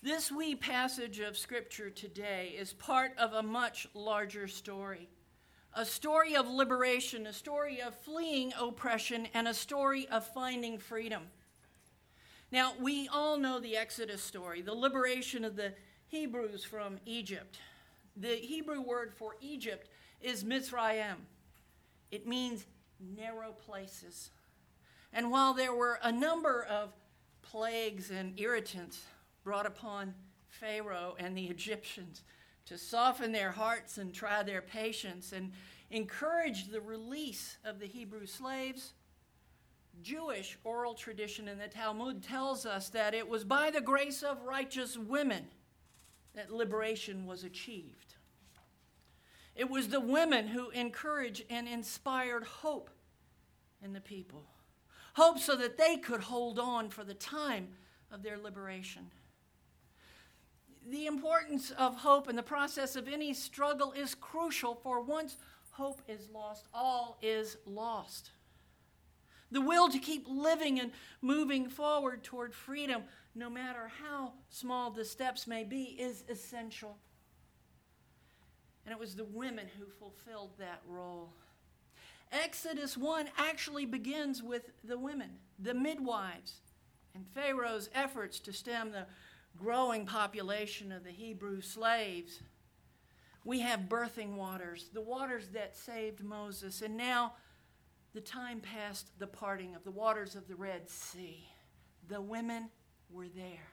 This wee passage of Scripture today is part of a much larger story. A story of liberation, a story of fleeing oppression, and a story of finding freedom. Now, we all know the Exodus story, the liberation of the Hebrews from Egypt. The Hebrew word for Egypt is Mitzrayim. It means narrow places. And while there were a number of plagues and irritants brought upon Pharaoh and the Egyptians to soften their hearts and try their patience and encourage the release of the Hebrew slaves, Jewish oral tradition in the Talmud tells us that it was by the grace of righteous women that liberation was achieved. It was the women who encouraged and inspired hope in the people. Hope so that they could hold on for the time of their liberation. The importance of hope in the process of any struggle is crucial, for once hope is lost, all is lost. The will to keep living and moving forward toward freedom, no matter how small the steps may be, is essential. And it was the women who fulfilled that role. Exodus 1 actually begins with the women, the midwives, and Pharaoh's efforts to stem the growing population of the Hebrew slaves. We have birthing waters, the waters that saved Moses, and now the time past the parting of the waters of the Red Sea. The women were there.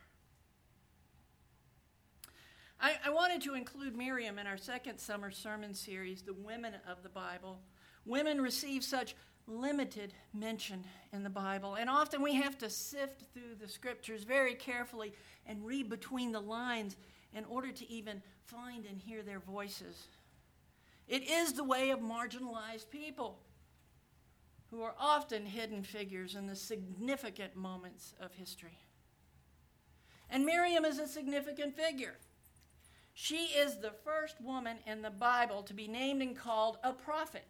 I wanted to include Miriam in our second summer sermon series, The Women of the Bible. Women receive such limited mention in the Bible, and often we have to sift through the scriptures very carefully and read between the lines in order to even find and hear their voices. It is the way of marginalized people who are often hidden figures in the significant moments of history. And Miriam is a significant figure. She is the first woman in the Bible to be named and called a prophet.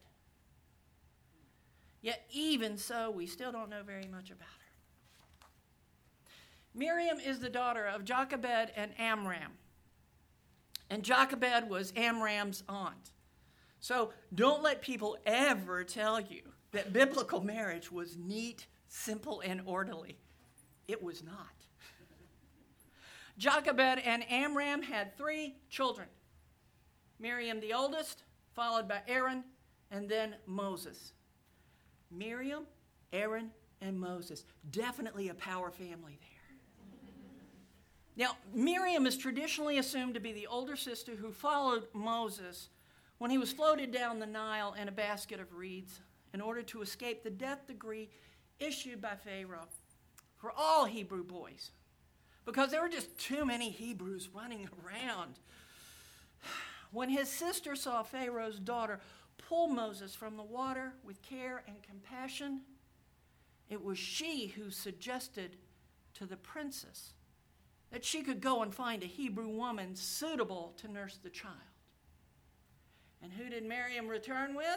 Yet even so, we still don't know very much about her. Miriam is the daughter of Jochebed and Amram. And Jochebed was Amram's aunt. So don't let people ever tell you that biblical marriage was neat, simple, and orderly. It was not. Jochebed and Amram had 3 children. Miriam the oldest, followed by Aaron, and then Moses. Miriam, Aaron, and Moses. Definitely a power family there. Now, Miriam is traditionally assumed to be the older sister who followed Moses when he was floated down the Nile in a basket of reeds in order to escape the death decree issued by Pharaoh for all Hebrew boys, because there were just too many Hebrews running around. When his sister saw Pharaoh's daughter pull Moses from the water with care and compassion, it was she who suggested to the princess that she could go and find a Hebrew woman suitable to nurse the child. And who did Miriam return with?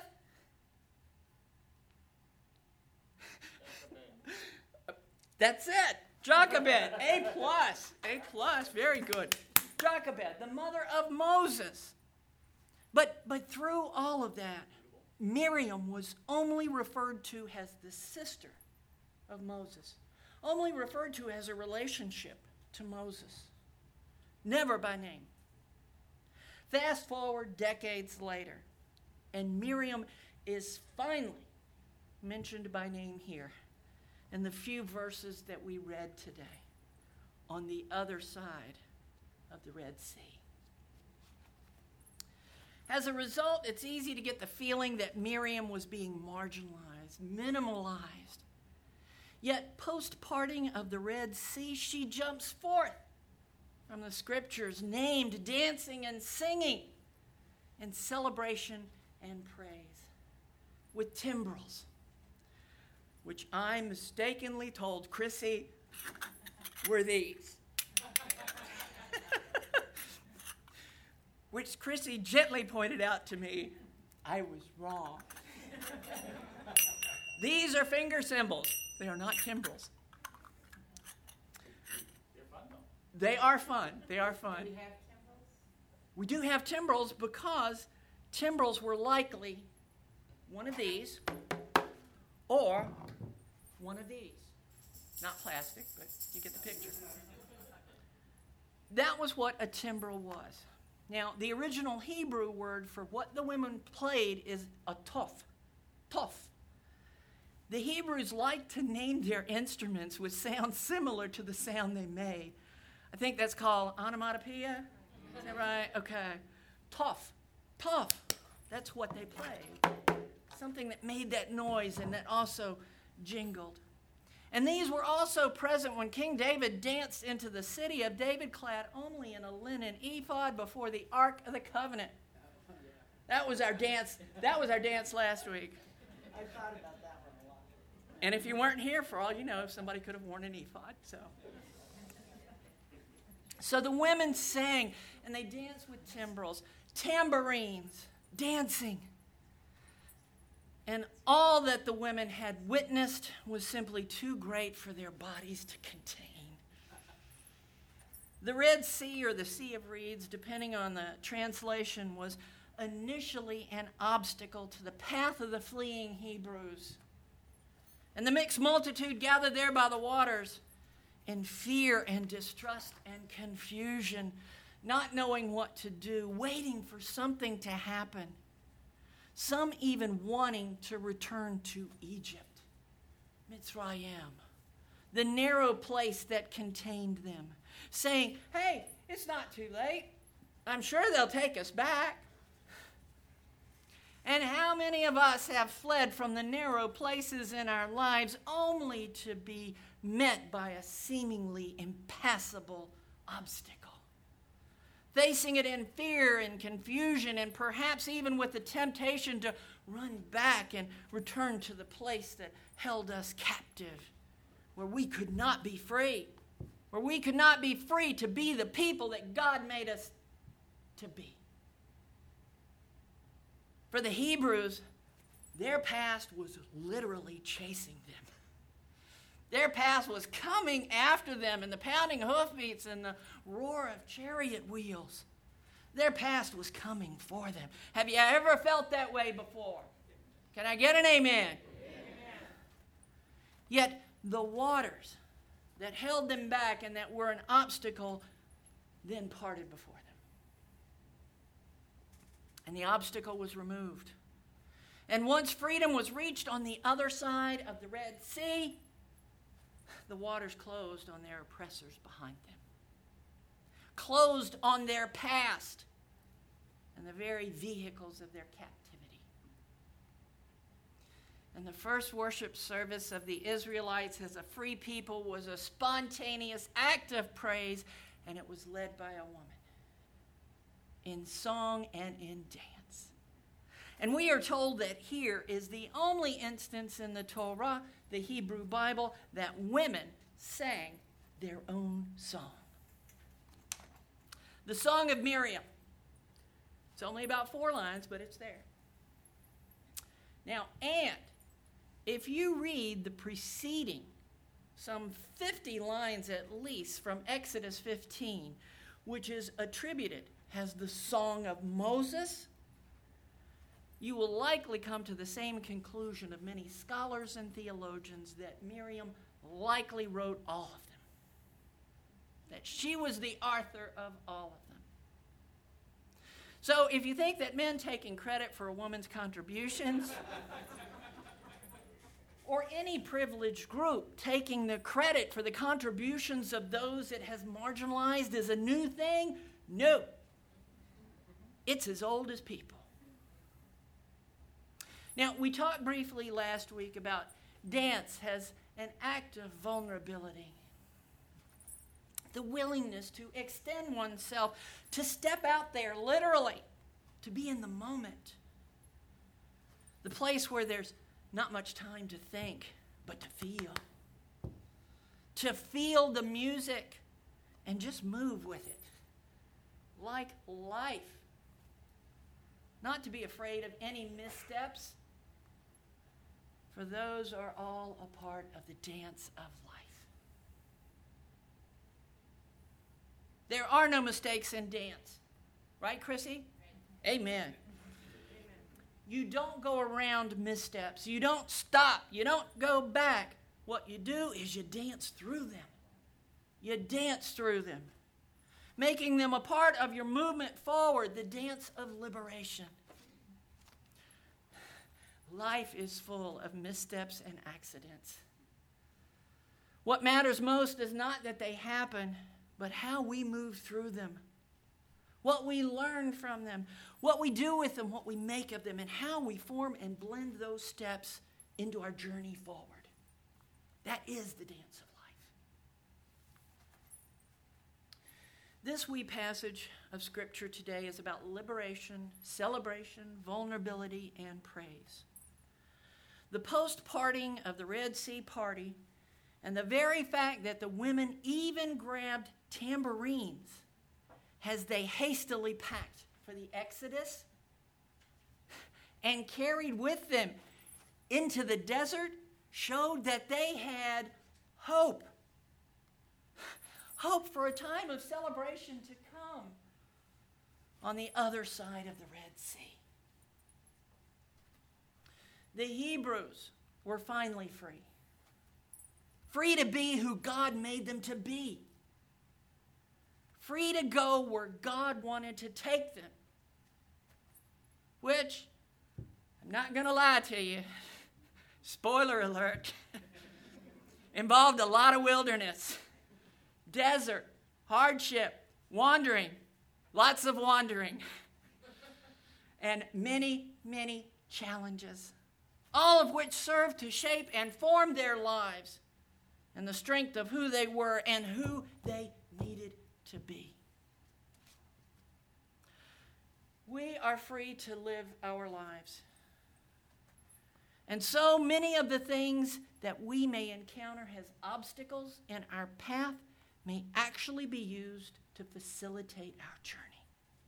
That's it. Jochebed, A+, very good. Jochebed, the mother of Moses. But through all of that, Miriam was only referred to as the sister of Moses, only referred to as a relationship to Moses, never by name. Fast forward decades later, and Miriam is finally mentioned by name here in the few verses that we read today on the other side of the Red Sea. As a result, it's easy to get the feeling that Miriam was being marginalized, minimalized. Yet, post-parting of the Red Sea, she jumps forth from the scriptures, named, dancing, and singing in celebration and praise with timbrels, which I mistakenly told Chrissy were these. Which Chrissy gently pointed out to me, I was wrong. These are finger cymbals. They are not timbrels. They're fun, though. They are fun. They are fun. We do have timbrels because timbrels were likely one of these or one of these. Not plastic, but you get the picture. That was what a timbrel was. Now, the original Hebrew word for what the women played is a toph. Toph. The Hebrews liked to name their instruments with sounds similar to the sound they made. I think that's called onomatopoeia. Is that right? Okay. Toph. Toph. That's what they played. Something that made that noise and that also jingled. And these were also present when King David danced into the city of David clad only in a linen ephod before the Ark of the Covenant. That was our dance. That was our dance last week. I thought about that one a lot. And if you weren't here, for all you know, somebody could have worn an ephod. So the women sang, and they danced with timbrels, tambourines, dancing. And all that the women had witnessed was simply too great for their bodies to contain. The Red Sea, or the Sea of Reeds, depending on the translation, was initially an obstacle to the path of the fleeing Hebrews. And the mixed multitude gathered there by the waters in fear and distrust and confusion, not knowing what to do, waiting for something to happen. Some even wanting to return to Egypt, Mitzrayim, the narrow place that contained them, saying, hey, it's not too late. I'm sure they'll take us back. And how many of us have fled from the narrow places in our lives only to be met by a seemingly impassable obstacle? Facing it in fear and confusion, and perhaps even with the temptation to run back and return to the place that held us captive, where we could not be free, where we could not be free to be the people that God made us to be. For the Hebrews, their past was literally chasing them. Their past was coming after them in the pounding hoofbeats and the roar of chariot wheels. Their past was coming for them. Have you ever felt that way before? Can I get an amen? Amen. Yet the waters that held them back and that were an obstacle then parted before them. And the obstacle was removed. And once freedom was reached on the other side of the Red Sea, the waters closed on their oppressors behind them, closed on their past and the very vehicles of their captivity. And the first worship service of the Israelites as a free people was a spontaneous act of praise, and it was led by a woman in song and in dance. And we are told that here is the only instance in the Torah, the Hebrew Bible, that women sang their own song. The Song of Miriam. It's only about 4 lines, but it's there. Now, and if you read the preceding, some 50 lines at least from Exodus 15, which is attributed as the Song of Moses, you will likely come to the same conclusion of many scholars and theologians that Miriam likely wrote all of them. That she was the author of all of them. So if you think that men taking credit for a woman's contributions, or any privileged group taking the credit for the contributions of those it has marginalized is a new thing, no. It's as old as people. Now, we talked briefly last week about dance as an act of vulnerability. The willingness to extend oneself, to step out there literally, to be in the moment. The place where there's not much time to think, but to feel. To feel the music and just move with it. Like life. Not to be afraid of any missteps, for those are all a part of the dance of life. There are no mistakes in dance. Right, Chrissy? Amen. You don't go around missteps. You don't stop. You don't go back. What you do is you dance through them. You dance through them, making them a part of your movement forward, the dance of liberation. Life is full of missteps and accidents. What matters most is not that they happen, but how we move through them, what we learn from them, what we do with them, what we make of them, and how we form and blend those steps into our journey forward. That is the dance of life. This wee passage of Scripture today is about liberation, celebration, vulnerability, and praise. The post-parting of the Red Sea party and the very fact that the women even grabbed tambourines as they hastily packed for the Exodus and carried with them into the desert showed that they had hope. Hope for a time of celebration to come on the other side of the Red Sea. The Hebrews were finally free. Free to be who God made them to be. Free to go where God wanted to take them. Which, I'm not going to lie to you, spoiler alert, involved a lot of wilderness, desert, hardship, wandering, lots of wandering, and many, many challenges, all of which served to shape and form their lives and the strength of who they were and who they needed to be. We are free to live our lives. And so many of the things that we may encounter as obstacles in our path may actually be used to facilitate our journey.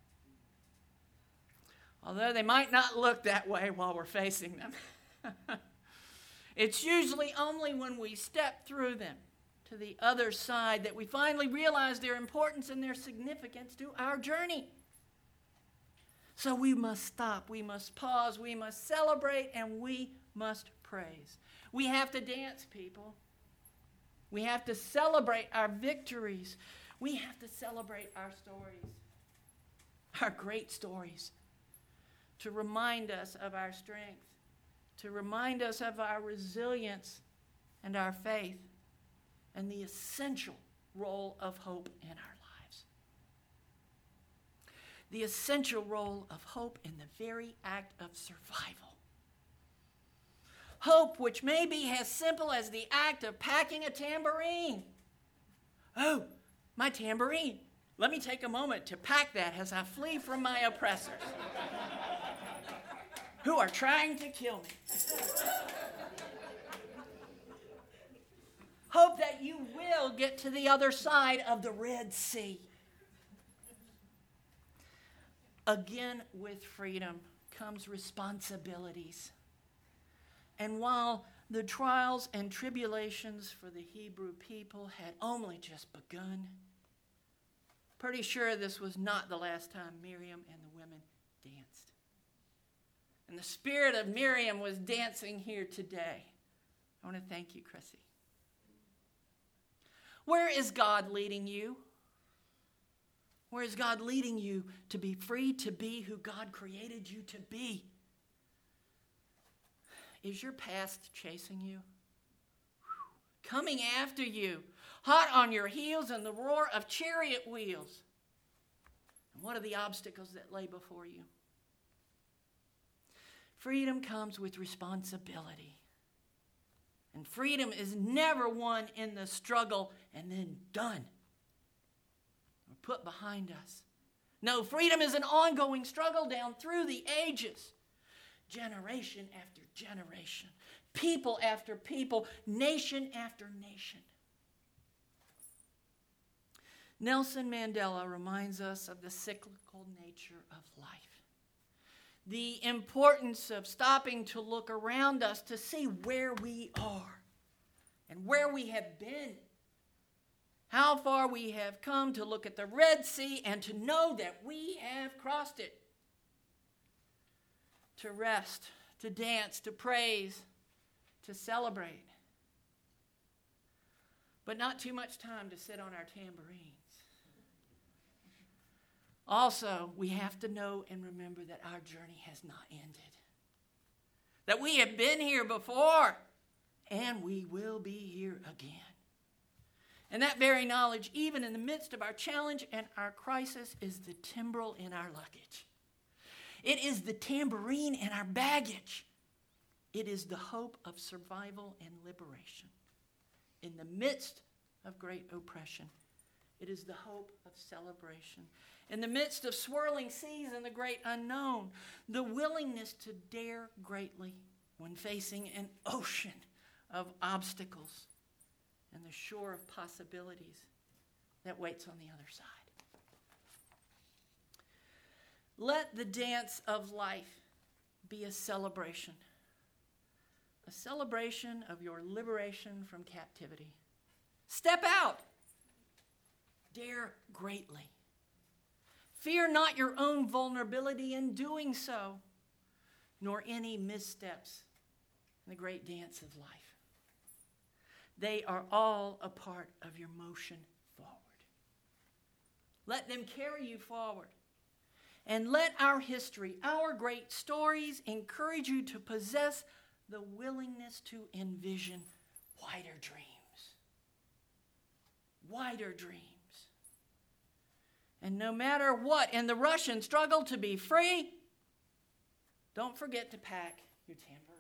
Although they might not look that way while we're facing them. It's usually only when we step through them to the other side that we finally realize their importance and their significance to our journey. So we must stop, we must pause, we must celebrate, and we must praise. We have to dance, people. We have to celebrate our victories. We have to celebrate our stories, our great stories, to remind us of our strength, to remind us of our resilience and our faith and the essential role of hope in our lives. The essential role of hope in the very act of survival. Hope which may be as simple as the act of packing a tambourine. Oh, my tambourine. Let me take a moment to pack that as I flee from my oppressors who are trying to kill me. Hope that you will get to the other side of the Red Sea. Again, with freedom comes responsibilities. And while the trials and tribulations for the Hebrew people had only just begun, pretty sure this was not the last time Miriam and the women danced. And the spirit of Miriam was dancing here today. I want to thank you, Chrissy. Where is God leading you? Where is God leading you to be free to be who God created you to be? Is your past chasing you? Coming after you, hot on your heels in the roar of chariot wheels? And what are the obstacles that lay before you? Freedom comes with responsibility. And freedom is never won in the struggle and then done or put behind us. No, freedom is an ongoing struggle down through the ages, generation after generation, people after people, nation after nation. Nelson Mandela reminds us of the cyclical nature of life. The importance of stopping to look around us to see where we are and where we have been, how far we have come to look at the Red Sea and to know that we have crossed it. To rest, to dance, to praise, to celebrate. But not too much time to sit on our tambourines. Also, we have to know and remember that our journey has not ended. That we have been here before, and we will be here again. And that very knowledge, even in the midst of our challenge and our crisis, is the timbrel in our luggage. It is the tambourine in our baggage. It is the hope of survival and liberation. In the midst of great oppression, it is the hope of celebration. In the midst of swirling seas and the great unknown, the willingness to dare greatly when facing an ocean of obstacles and the shore of possibilities that waits on the other side. Let the dance of life be a celebration of your liberation from captivity. Step out. Dare greatly. Fear not your own vulnerability in doing so, nor any missteps in the great dance of life. They are all a part of your motion forward. Let them carry you forward. And let our history, our great stories, encourage you to possess the willingness to envision wider dreams. Wider dreams. And no matter what, in the rush and struggle to be free, don't forget to pack your tambourine.